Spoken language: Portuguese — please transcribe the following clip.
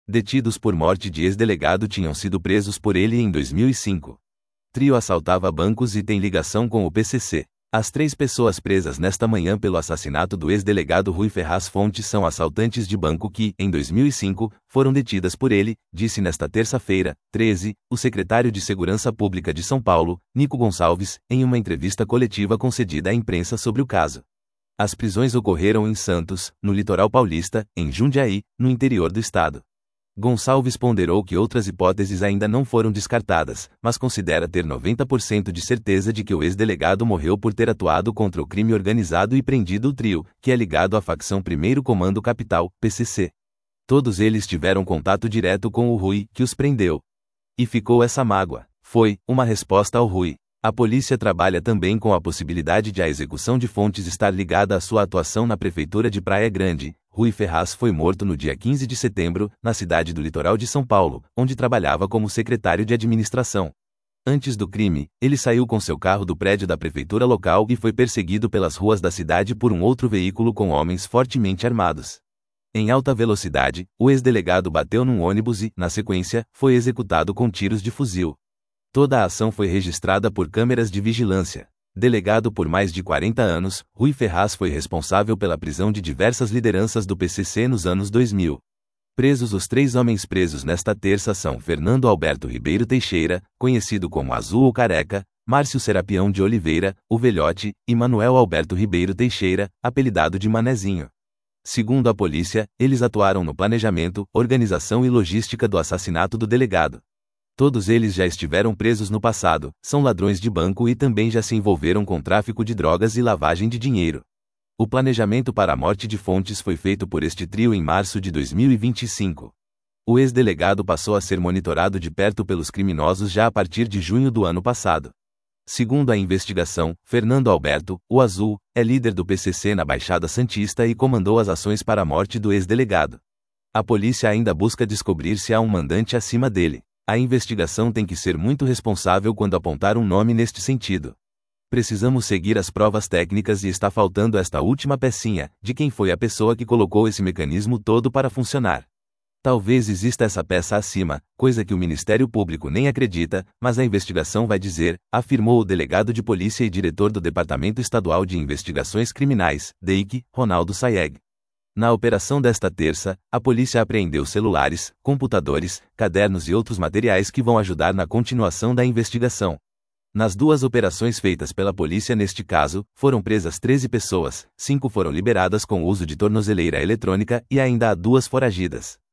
Detidos por morte de ex-delegado tinham sido presos por ele em 2005. Trio assaltava bancos e tem ligação com o PCC. As 3 pessoas presas nesta manhã pelo assassinato do ex-delegado Rui Ferraz Fontes são assaltantes de banco que, em 2005, foram detidas por ele, disse nesta terça-feira, 13, o secretário de Segurança Pública de São Paulo, Nico Gonçalves, em uma entrevista coletiva concedida à imprensa sobre o caso. As prisões ocorreram em Santos, no litoral paulista, em Jundiaí, no interior do estado. Gonçalves ponderou que outras hipóteses ainda não foram descartadas, mas considera ter 90% de certeza de que o ex-delegado morreu por ter atuado contra o crime organizado e prendido o trio, que é ligado à facção Primeiro Comando Capital, PCC. Todos eles tiveram contato direto com o Rui, que os prendeu. E ficou essa mágoa. Foi uma resposta ao Rui. A polícia trabalha também com a possibilidade de a execução de Fontes estar ligada à sua atuação na prefeitura de Praia Grande. Rui Ferraz foi morto no dia 15 de setembro, na cidade do litoral de São Paulo, onde trabalhava como secretário de administração. Antes do crime, ele saiu com seu carro do prédio da prefeitura local e foi perseguido pelas ruas da cidade por um outro veículo com homens fortemente armados. Em alta velocidade, o ex-delegado bateu num ônibus e, na sequência, foi executado com tiros de fuzil. Toda a ação foi registrada por câmeras de vigilância. Delegado por mais de 40 anos, Rui Ferraz foi responsável pela prisão de diversas lideranças do PCC nos anos 2000. Presos os 3 homens presos nesta terça são Fernando Alberto Ribeiro Teixeira, conhecido como Azul ou Careca, Márcio Serapião de Oliveira, o Velhote, e Manuel Alberto Ribeiro Teixeira, apelidado de Manezinho. Segundo a polícia, eles atuaram no planejamento, organização e logística do assassinato do delegado. Todos eles já estiveram presos no passado, são ladrões de banco e também já se envolveram com tráfico de drogas e lavagem de dinheiro. O planejamento para a morte de Fontes foi feito por este trio em março de 2025. O ex-delegado passou a ser monitorado de perto pelos criminosos já a partir de junho do ano passado. Segundo a investigação, Fernando Alberto, o Azul, é líder do PCC na Baixada Santista e comandou as ações para a morte do ex-delegado. A polícia ainda busca descobrir se há um mandante acima dele. A investigação tem que ser muito responsável quando apontar um nome neste sentido. Precisamos seguir as provas técnicas e está faltando esta última pecinha, de quem foi a pessoa que colocou esse mecanismo todo para funcionar. Talvez exista essa peça acima, coisa que o Ministério Público nem acredita, mas a investigação vai dizer, afirmou o delegado de polícia e diretor do Departamento Estadual de Investigações Criminais, DEIC, Ronaldo Sayeg. Na operação desta terça, a polícia apreendeu celulares, computadores, cadernos e outros materiais que vão ajudar na continuação da investigação. Nas 2 operações feitas pela polícia neste caso, foram presas 13 pessoas, 5 foram liberadas com o uso de tornozeleira eletrônica e ainda há 2 foragidas.